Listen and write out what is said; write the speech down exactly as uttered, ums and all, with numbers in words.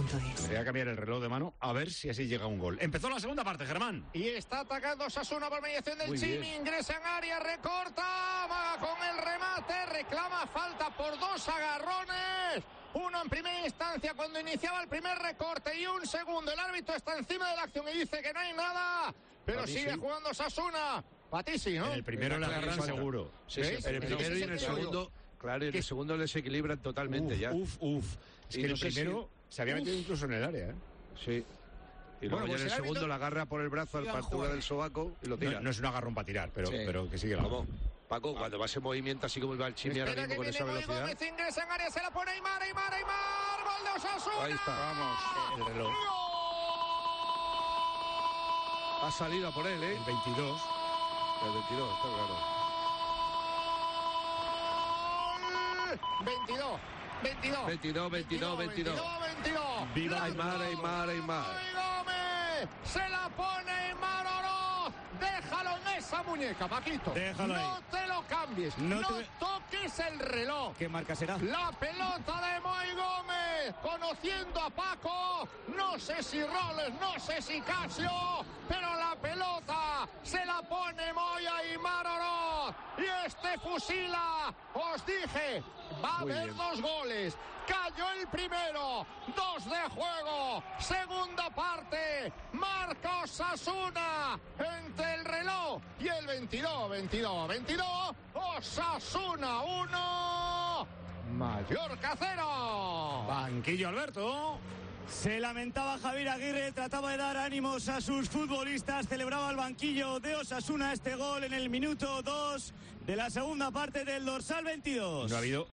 punto es. Voy a cambiar el reloj de mano a ver si así llega un gol. Empezó la segunda parte, Germán. Y está atacando Osasuna por mediación del Muy Chimi. bien. Ingresa en área, recorta, amaga con el remate, reclama falta por dos agarrones. Uno en primera instancia cuando iniciaba el primer recorte y un segundo. El árbitro está encima de la acción y dice que no hay nada. Pero Patisi. sigue jugando Osasuna. Patisi, ¿no? En el primero le agarran seguro. Sí, sí, en el primero y en el segundo, claro, y en el segundo les equilibran totalmente uf, ya. Uf, uf. Es Y que no el sé primero si- se había metido uf. incluso en el área, ¿eh? Sí. Y luego Bueno, ya pues en el el segundo árbitro- la agarra por el brazo al Sigan altura jugando. del sobaco y lo tira. No, no es un agarrón para tirar, pero, Sí. pero que sigue la ¿Cómo? Paco, cuando va ese movimiento así como va el Chimi ahora Espera mismo que con viene esa Moy velocidad. Gómez, ingresa en área, se la pone Aymar, Aymar, Aymar. Gol de Osasuna. Ahí está. Vamos. el reloj. Ha salido a por él, ¿eh? El veintidós. El veintidós, está claro. veintidós, veintidós, veintidós, veintidós, veintidós. veintidós. Viva Aymar, Aymar, Aymar. Moy Gómez, se la pone Aymar Oroz. Déjalo en esa muñeca, Paquito. Déjalo no ahí. te lo cambies. No No, te- toques el reloj. ¿Qué marca será? La pelota de Moy Gómez, conociendo a Paco, no sé si Roles, no sé si Casio, pero la pelota se la pone Moy a Aymar Oroz y este fusila. Os dije, va a Muy haber bien. dos goles. Cayó el primero, dos de juego, segunda parte, marca Osasuna entre el reloj y el veintidós, veintidós, veintidós, Osasuna uno, Mallorca cero. Banquillo, Alberto. Se lamentaba Javier Aguirre, trataba de dar ánimos a sus futbolistas, celebraba el banquillo de Osasuna este gol en el minuto dos de la segunda parte del dorsal veintidós. No ha habido